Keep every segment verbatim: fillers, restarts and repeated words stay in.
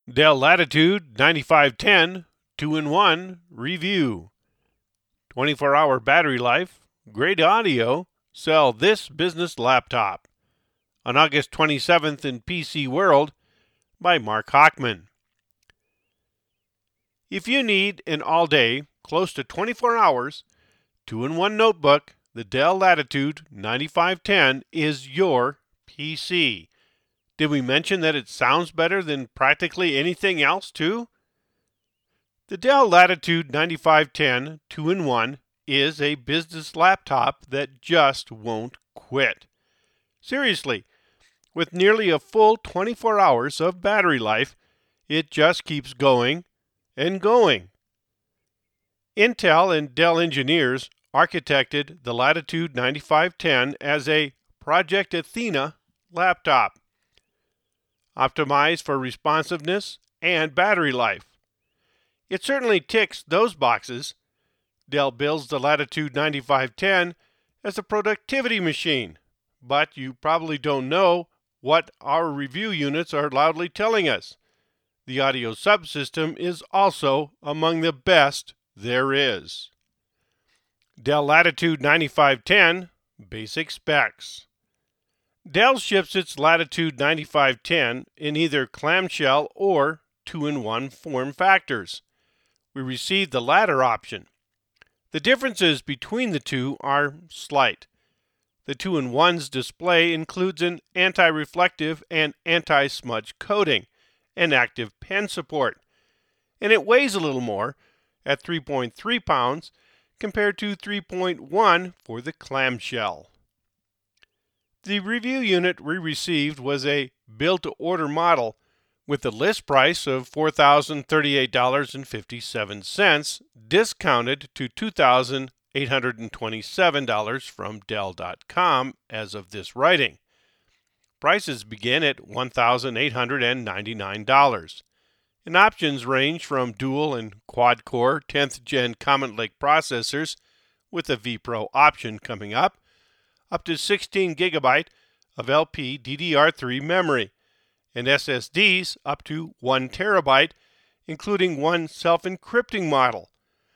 Dell Latitude ninety-five ten two in one Review. twenty-four hour battery life, great audio, sell this business laptop. On August twenty-seventh in P C World by Mark Hochman. If you need an all-day, close to twenty-four hours, two in one notebook, the Dell Latitude ninety-five ten is your P C. Did we mention that it sounds better than practically anything else, too? The Dell Latitude ninety-five ten two in one is a business laptop that just won't quit. Seriously, with nearly a full twenty-four hours of battery life, it just keeps going and going. Intel and Dell engineers architected the Latitude ninety-five ten as a Project Athena laptop, optimized for responsiveness and battery life. It certainly ticks those boxes. Dell bills the Latitude ninety-five ten as a productivity machine, but you probably don't know what our review units are loudly telling us. The audio subsystem is also among the best there is. Dell Latitude ninety-five ten Basic Specs. Dell ships its Latitude ninety-five ten in either clamshell or two in one form factors. We received the latter option. The differences between the two are slight. The two in one's display includes an anti-reflective and anti-smudge coating and active pen support, and it weighs a little more at three point three pounds compared to three point one for the clamshell. The review unit we received was a build-to-order model with a list price of four thousand thirty-eight dollars and fifty-seven cents, discounted to two thousand eight hundred twenty-seven dollars from Dell dot com as of this writing. Prices begin at one thousand eight hundred ninety-nine dollars. And options range from dual and quad-core tenth gen Comet Lake processors with a vPro option coming up, up to sixteen gigabyte of L P D D R three memory, and S S Ds up to one terabyte, including one self-encrypting model.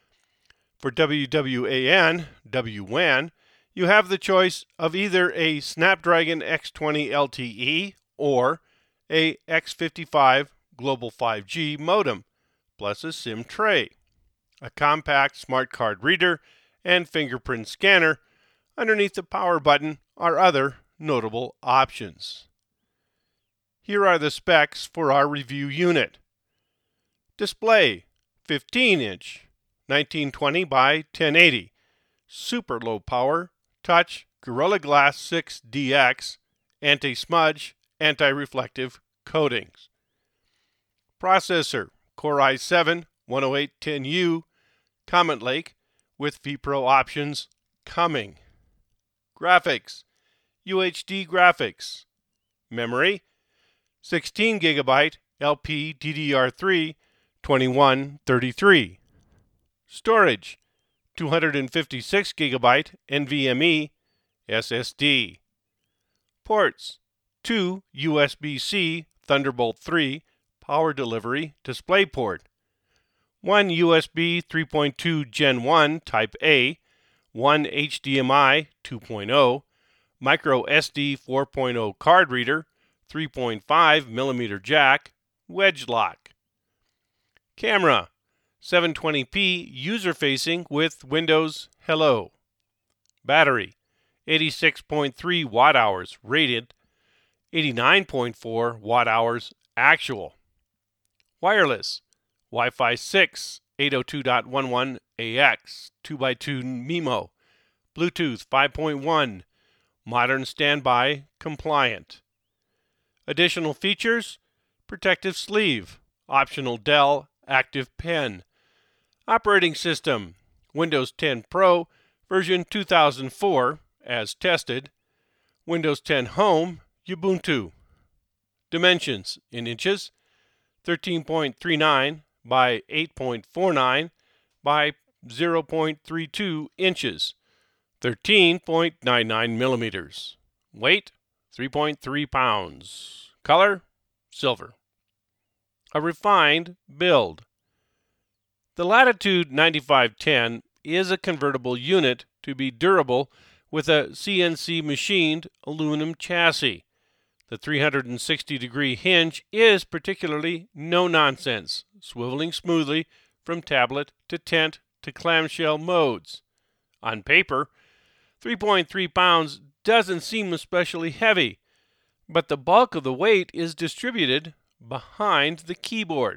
For W W A N, W W A N, you have the choice of either a Snapdragon X twenty L T E or a X fifty-five Global five G modem, plus a SIM tray, a compact smart card reader, and fingerprint scanner. Underneath the power button are other notable options. Here are the specs for our review unit. Display, fifteen inch, nineteen twenty by ten eighty, super low power, touch, Gorilla Glass six D X, anti-smudge, anti-reflective coatings. Processor, Core i seven one oh eight ten U, Comet Lake, with vPro options coming. Graphics, U H D graphics. Memory, sixteen gigabyte L P D D R three twenty-one thirty-three. Storage, two hundred fifty-six gigabyte NVMe S S D. Ports, two U S B-C Thunderbolt three power delivery DisplayPort, one U S B three point two Gen one Type A, one H D M I two point oh, micro S D four point oh card reader, three point five millimeter jack, wedge lock. Camera, seven twenty p user-facing with Windows Hello. Battery, eighty-six point three watt hours rated, eighty-nine point four watt hours actual. Wireless, Wi-Fi six, eight oh two dot eleven A X, two by two MIMO, Bluetooth five point one, modern standby compliant. Additional features, protective sleeve, optional Dell Active Pen. Operating system, Windows ten Pro, version two thousand four, as tested. Windows ten Home, Ubuntu. Dimensions in inches, thirteen point three nine by eight point four nine by zero point three two inches, thirteen point nine nine millimeters. Weight, three point three pounds. Color, silver. a refined build. The Latitude ninety-five ten is a convertible unit to be durable with a C N C machined aluminum chassis. The three hundred sixty degree hinge is particularly no-nonsense, swiveling smoothly from tablet to tent to clamshell modes. On paper, three point three pounds doesn't seem especially heavy, but the bulk of the weight is distributed behind the keyboard.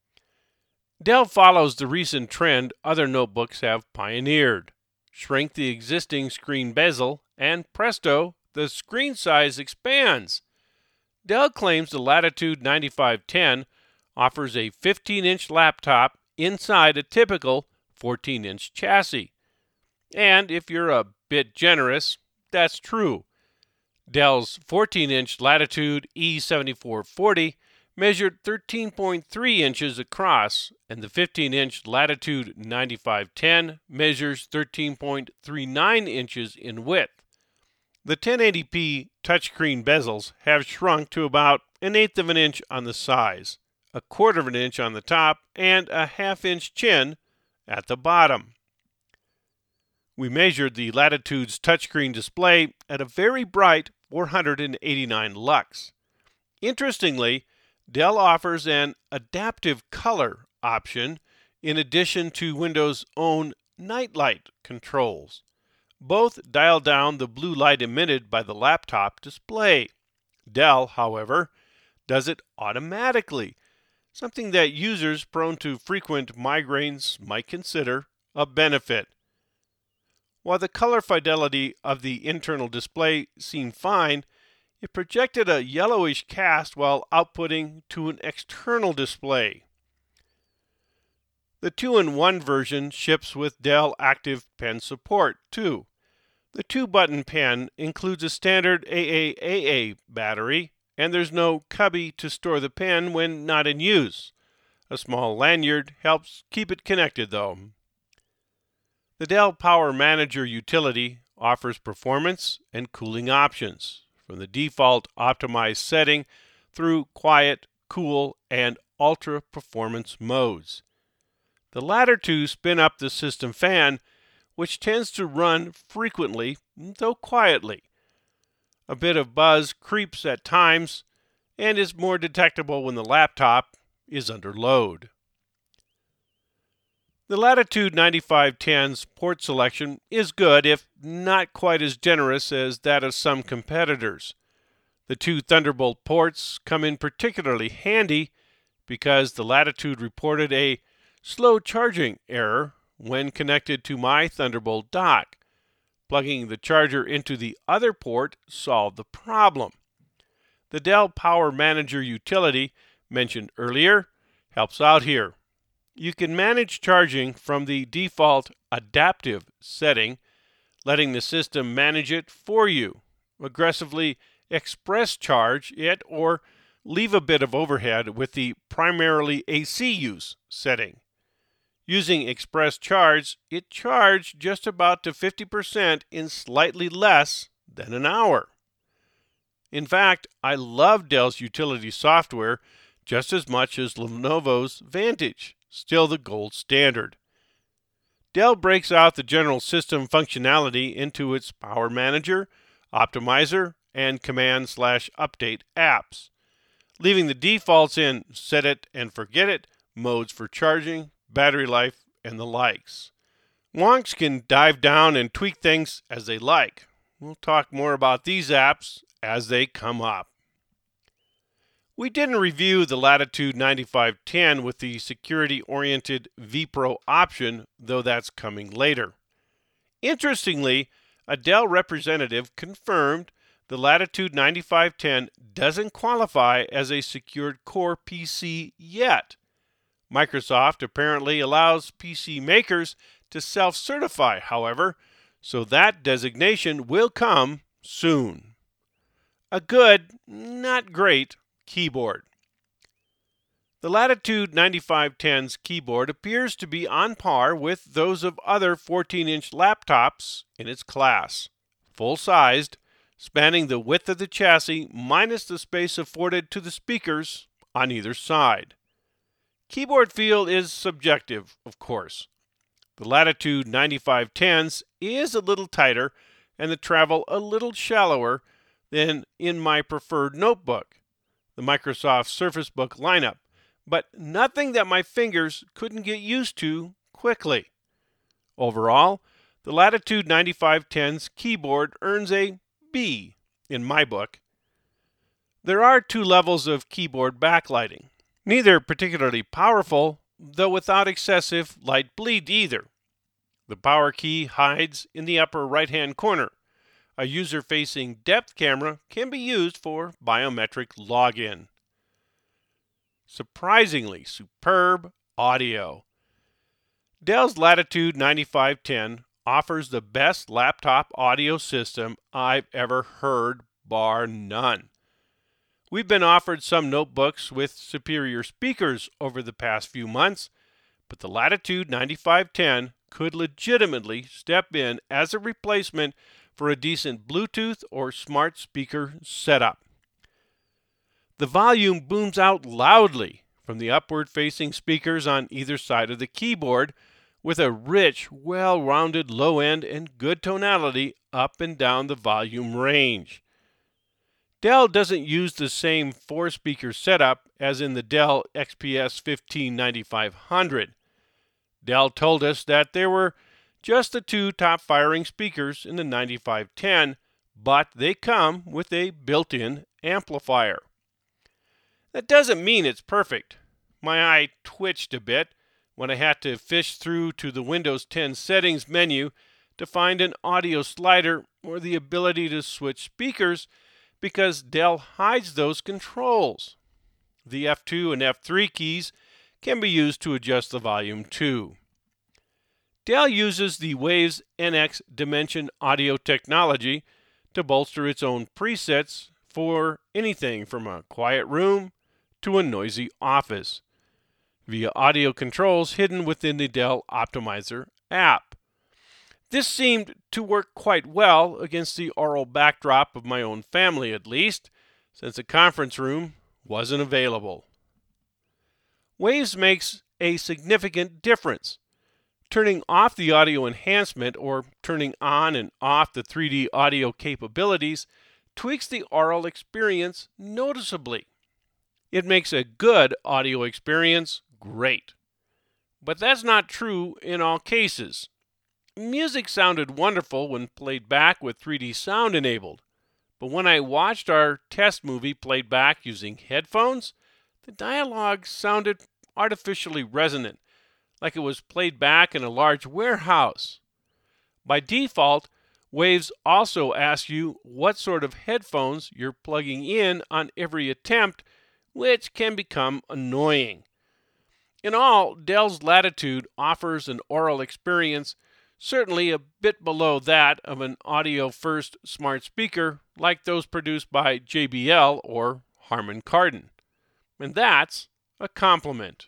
Dell follows the recent trend other notebooks have pioneered. Shrink the existing screen bezel, and presto, the screen size expands. Dell claims the Latitude ninety-five ten offers a fifteen inch laptop inside a typical fourteen inch chassis. And if you're a bit generous, that's true. Dell's fourteen inch Latitude E seventy-four forty measured thirteen point three inches across, and the fifteen inch Latitude ninety-five ten measures thirteen point three nine inches in width. The ten eighty p touchscreen bezels have shrunk to about an eighth of an inch on the size, a quarter of an inch on the top, and a half inch chin at the bottom. We measured the Latitude's touchscreen display at a very bright four hundred eighty-nine lux. Interestingly, Dell offers an adaptive color option in addition to Windows' own nightlight controls. Both dial down the blue light emitted by the laptop display. Dell, however, does it automatically, something that users prone to frequent migraines might consider a benefit. While the color fidelity of the internal display seemed fine, it projected a yellowish cast while outputting to an external display. The two in one version ships with Dell Active Pen support, too. The two-button pen includes a standard triple A battery, and there's no cubby to store the pen when not in use. A small lanyard helps keep it connected, though. The Dell Power Manager utility offers performance and cooling options, from the default optimized setting through quiet, cool, and ultra performance modes. The latter two spin up the system fan, which tends to run frequently, though quietly. A bit of buzz creeps at times and is more detectable when the laptop is under load. The Latitude ninety-five ten's port selection is good, if not quite as generous as that of some competitors. The two Thunderbolt ports come in particularly handy because the Latitude reported a slow charging error when connected to my Thunderbolt dock. Plugging the charger into the other port solved the problem. The Dell Power Manager utility mentioned earlier helps out here. You can manage charging from the default adaptive setting, letting the system manage it for you, aggressively express charge it, or leave a bit of overhead with the primarily A C use setting. Using express charge, it charged just about to fifty percent in slightly less than an hour. In fact, I love Dell's utility software just as much as Lenovo's Vantage, still the gold standard. Dell breaks out the general system functionality into its Power Manager, Optimizer, and Command/Update apps, leaving the defaults in set it and forget it modes for charging, battery life, and the likes. Wonks can dive down and tweak things as they like. We'll talk more about these apps as they come up. We didn't review the Latitude ninety-five ten with the security-oriented vPro option, though that's coming later. Interestingly, a Dell representative confirmed the Latitude ninety-five ten doesn't qualify as a secured core P C yet. Microsoft apparently allows P C makers to self-certify, however, so that designation will come soon. A good, not great, keyboard. The Latitude ninety-five ten's keyboard appears to be on par with those of other fourteen inch laptops in its class. Full-sized, spanning the width of the chassis minus the space afforded to the speakers on either side. Keyboard feel is subjective, of course. The Latitude ninety-five tens is a little tighter and the travel a little shallower than in my preferred notebook, the Microsoft Surface Book lineup, but nothing that my fingers couldn't get used to quickly. Overall, the Latitude ninety-five tens keyboard earns a B in my book. There are two levels of keyboard backlighting, neither particularly powerful, though without excessive light bleed either. The power key hides in the upper right-hand corner. A user-facing depth camera can be used for biometric login. Surprisingly superb audio. Dell's Latitude ninety-five ten offers the best laptop audio system I've ever heard, bar none. We've been offered some notebooks with superior speakers over the past few months, but the Latitude ninety-five ten could legitimately step in as a replacement for a decent Bluetooth or smart speaker setup. The volume booms out loudly from the upward-facing speakers on either side of the keyboard, with a rich, well-rounded low end and good tonality up and down the volume range. Dell doesn't use the same four-speaker setup as in the Dell X P S fifteen ninety-five hundred. Dell told us that there were just the two top-firing speakers in the ninety-five ten, but they come with a built-in amplifier. That doesn't mean it's perfect. My eye twitched a bit when I had to fish through to the Windows ten settings menu to find an audio slider or the ability to switch speakers, because Dell hides those controls. The F two and F three keys can be used to adjust the volume too. Dell uses the Waves N X Dimension audio technology to bolster its own presets for anything from a quiet room to a noisy office, via audio controls hidden within the Dell Optimizer app. This seemed to work quite well against the aural backdrop of my own family, at least, since a conference room wasn't available. Waves makes a significant difference. Turning off the audio enhancement or turning on and off the three D audio capabilities tweaks the aural experience noticeably. It makes a good audio experience great. But that's not true in all cases. Music sounded wonderful when played back with three D sound enabled, but when I watched our test movie played back using headphones, the dialogue sounded artificially resonant, like it was played back in a large warehouse. By default, Waves also asks you what sort of headphones you're plugging in on every attempt, which can become annoying. In all, Dell's Latitude offers an aural experience certainly a bit below that of an audio-first smart speaker like those produced by J B L or Harman Kardon. And that's a compliment.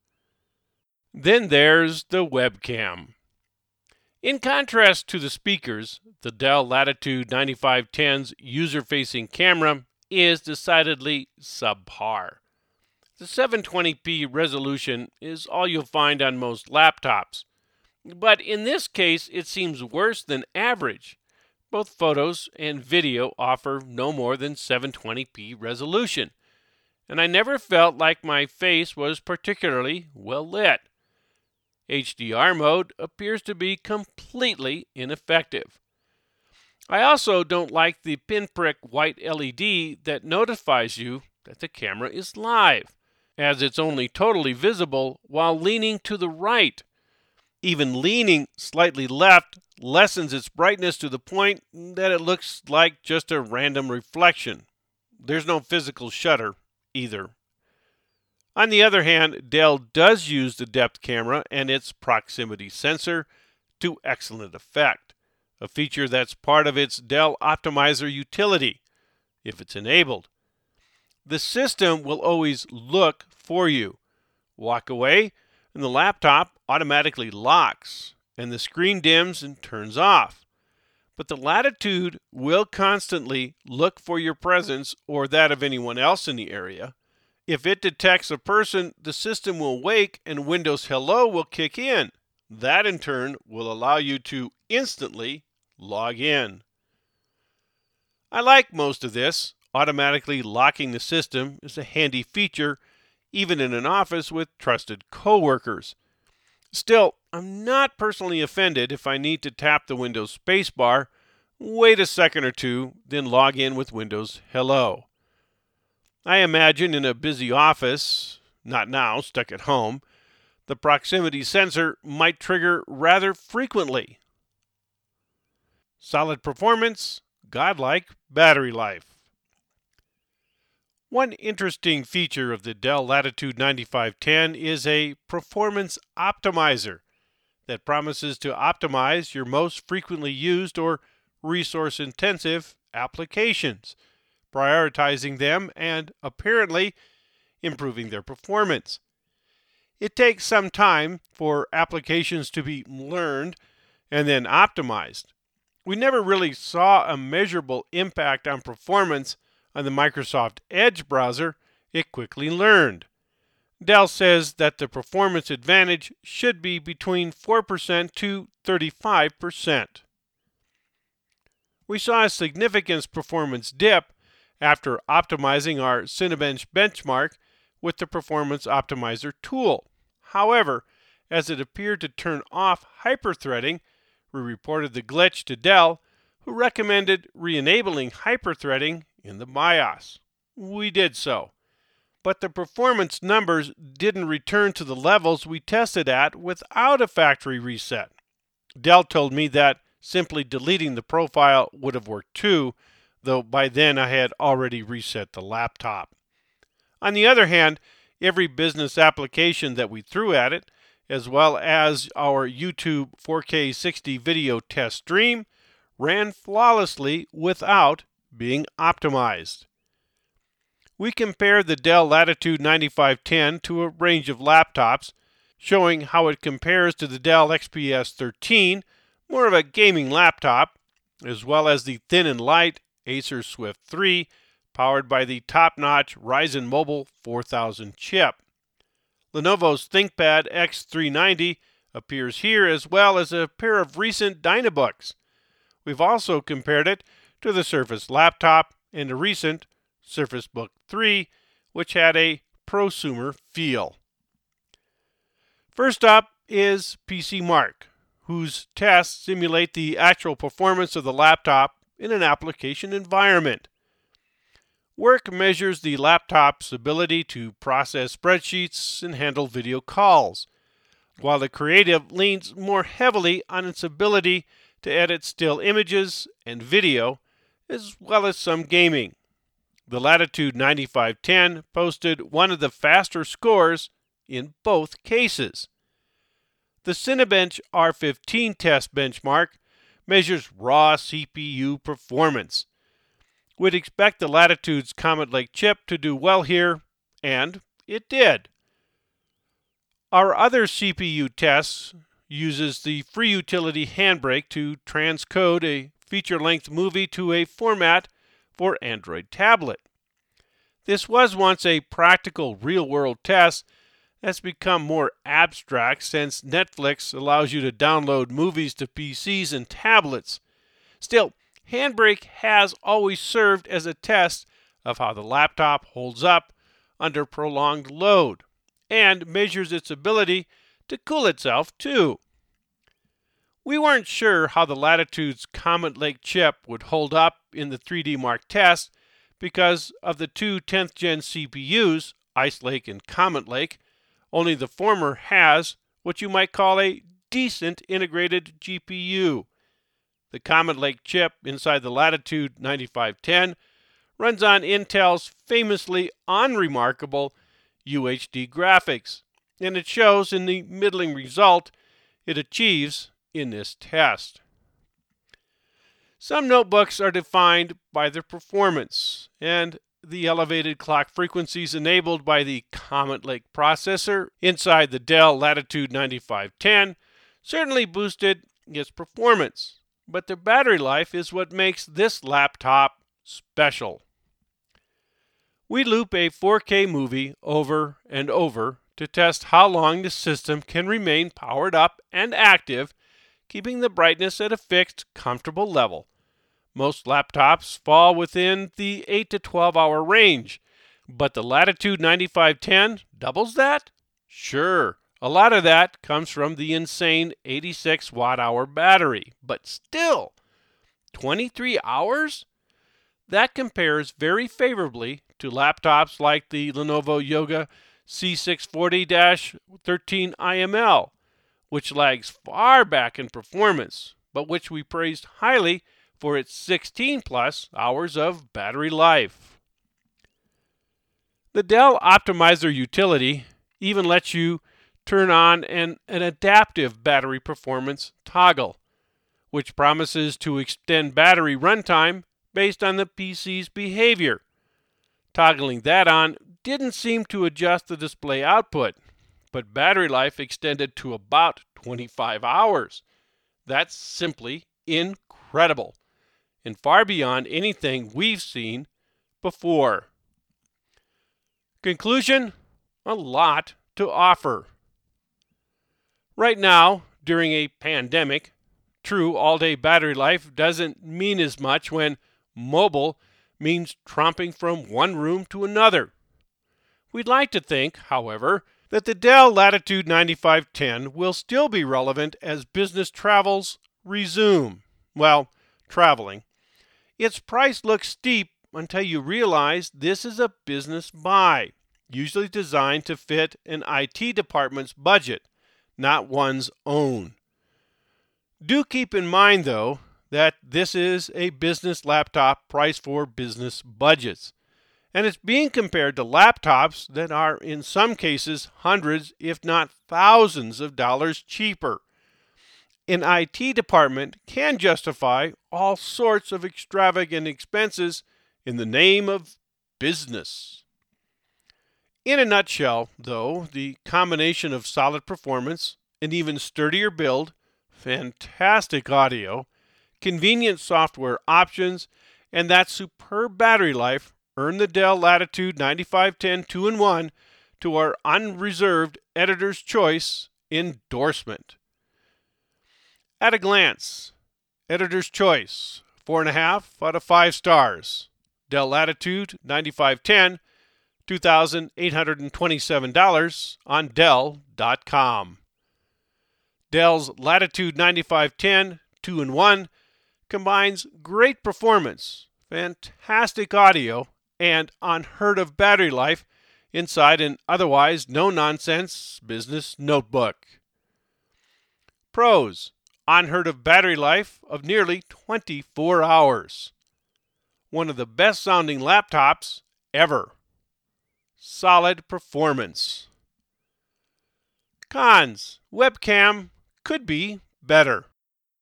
Then there's the webcam. In contrast to the speakers, the Dell Latitude ninety-five ten's user-facing camera is decidedly subpar. The seven twenty p resolution is all you'll find on most laptops, but in this case it seems worse than average. Both photos and video offer no more than seven twenty p resolution, and I never felt like my face was particularly well lit. H D R mode appears to be completely ineffective. I also don't like the pinprick white L E D that notifies you that the camera is live, as it's only totally visible while leaning to the right. Even leaning slightly left lessens its brightness to the point that it looks like just a random reflection. There's no physical shutter either. On the other hand, Dell does use the depth camera and its proximity sensor to excellent effect, a feature that's part of its Dell Optimizer utility, if it's enabled. The system will always look for you. Walk away, and the laptop automatically locks, and the screen dims and turns off. But the Latitude will constantly look for your presence or that of anyone else in the area, If it detects a person, the system will wake and Windows Hello will kick in. That in turn will allow you to instantly log in. I like most of this. Automatically locking the system is a handy feature, even in an office with trusted coworkers. Still, I'm not personally offended if I need to tap the Windows spacebar, wait a second or two, then log in with Windows Hello. I imagine in a busy office, not now, stuck at home, the proximity sensor might trigger rather frequently. Solid performance, godlike battery life. One interesting feature of the Dell Latitude ninety-five ten is a performance optimizer that promises to optimize your most frequently used or resource-intensive applications, prioritizing them and, apparently, improving their performance. It takes some time for applications to be learned and then optimized. We never really saw a measurable impact on performance on the Microsoft Edge browser. It quickly learned. Dell says that the performance advantage should be between four percent to thirty-five percent. We saw a significant performance dip after optimizing our Cinebench benchmark with the Performance Optimizer tool. However, as it appeared to turn off hyperthreading, we reported the glitch to Dell, who recommended re-enabling hyperthreading in the BIOS. We did so, but the performance numbers didn't return to the levels we tested at without a factory reset. Dell told me that simply deleting the profile would have worked too, though by then I had already reset the laptop. On the other hand, every business application that we threw at it, as well as our YouTube four K sixty video test stream, ran flawlessly without being optimized. We compared the Dell Latitude ninety-five ten to a range of laptops, showing how it compares to the Dell X P S thirteen, more of a gaming laptop, as well as the thin and light Acer Swift three, powered by the top-notch Ryzen Mobile four thousand chip. Lenovo's ThinkPad X three ninety appears here, as well as a pair of recent Dynabooks. We've also compared it to the Surface Laptop and a recent Surface Book three, which had a prosumer feel. First up is PCMark, whose tests simulate the actual performance of the laptop in an application environment. Work measures the laptop's ability to process spreadsheets and handle video calls, while the Creative leans more heavily on its ability to edit still images and video, as well as some gaming. The Latitude ninety-five ten posted one of the faster scores in both cases. The Cinebench R fifteen test benchmark measures raw C P U performance. We'd expect the Latitude's Comet Lake chip to do well here, and it did. Our other C P U tests uses the free utility Handbrake to transcode a feature-length movie to a format for Android tablet. This was once a practical real-world test that's become more abstract since Netflix allows you to download movies to P Cs and tablets. Still, Handbrake has always served as a test of how the laptop holds up under prolonged load, and measures its ability to cool itself too. We weren't sure how the Latitude's Comet Lake chip would hold up in the three D Mark test because of the two tenth gen C P Us, Ice Lake and Comet Lake. Only the former has what you might call a decent integrated G P U. The Comet Lake chip inside the Latitude ninety-five ten runs on Intel's famously unremarkable U H D graphics, and it shows in the middling result it achieves in this test. Some notebooks are defined by their performance, and the elevated clock frequencies enabled by the Comet Lake processor inside the Dell Latitude ninety-five ten certainly boosted its performance, but the battery life is what makes this laptop special. We loop a four K movie over and over to test how long the system can remain powered up and active, keeping the brightness at a fixed, comfortable level. Most laptops fall within the eight to twelve hour range, but the Latitude ninety-five ten doubles that? Sure, a lot of that comes from the insane eighty-six watt hour battery, but still, twenty-three hours? That compares very favorably to laptops like the Lenovo Yoga C six forty thirteen I M L, which lags far back in performance, but which we praised highly for its sixteen plus hours of battery life. The Dell Optimizer utility even lets you turn on an, an adaptive battery performance toggle, which promises to extend battery runtime based on the P C's behavior. Toggling that on didn't seem to adjust the display output, but battery life extended to about twenty-five hours. That's simply incredible, and far beyond anything we've seen before. Conclusion: a lot to offer. Right now, during a pandemic, true all-day battery life doesn't mean as much when mobile means tromping from one room to another. We'd like to think, however, that the Dell Latitude ninety-five ten will still be relevant as business travels resume. Well, traveling. Its price looks steep until you realize this is a business buy, usually designed to fit an I T department's budget, not one's own. Do keep in mind, though, that this is a business laptop priced for business budgets, and it's being compared to laptops that are in some cases hundreds, if not thousands of dollars cheaper. An I T department can justify all sorts of extravagant expenses in the name of business. In a nutshell, though, the combination of solid performance, an even sturdier build, fantastic audio, convenient software options, and that superb battery life earn the Dell Latitude ninety-five ten two in one to our unreserved Editor's Choice endorsement. At a glance, Editor's Choice, four point five out of five stars. Dell Latitude ninety-five ten, two thousand eight hundred twenty-seven dollars on Dell dot com. Dell's Latitude ninety-five ten two in one combines great performance, fantastic audio, and unheard of battery life inside an otherwise no-nonsense business notebook. Pros: unheard of battery life of nearly twenty-four hours. One of the best sounding laptops ever. Solid performance. Cons: webcam could be better.